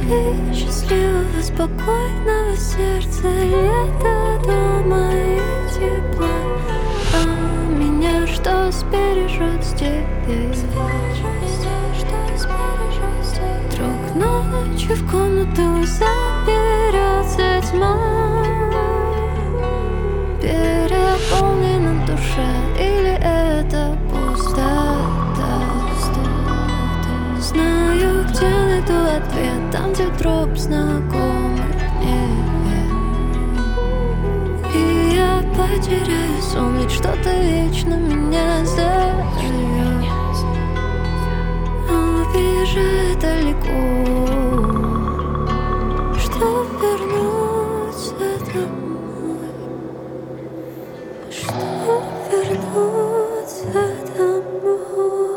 Любви счастливого, спокойного сердца, лето дома и тепла. А меня что сбережет здесь? Вдруг ночью в комнату заберется тьма, переполнена душа, или это пустота? Знаю, где найду ответ, там, где троп знакомых нет. И я потеряю сон, ведь что-то вечно меня зовет, уезжает далеко, чтоб вернуться домой, чтоб вернуться домой.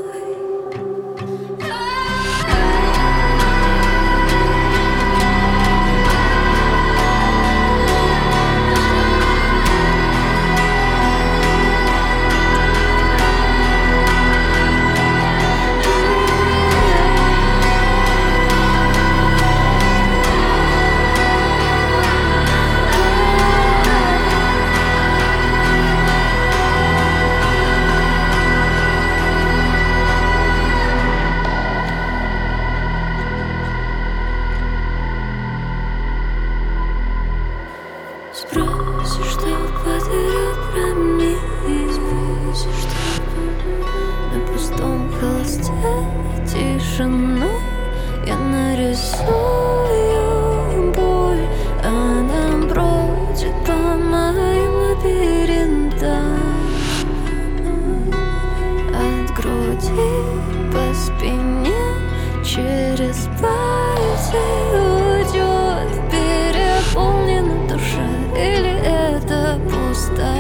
Спроси, что подарил про мир, на пустом холсте тишиной я нарисую боль, она бродит по моим лабиринтам, от груди по спине через пальцы уйдет переполнена душа, или это пустота?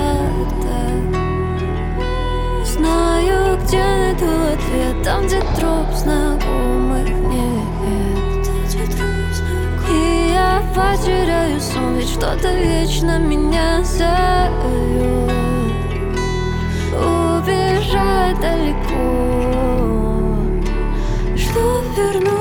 Знаю, где найду ответ, там, где троп знакомых нет. И я потеряю сон, ведь что-то вечно меня зовет, убежать далеко, чтоб вернуться.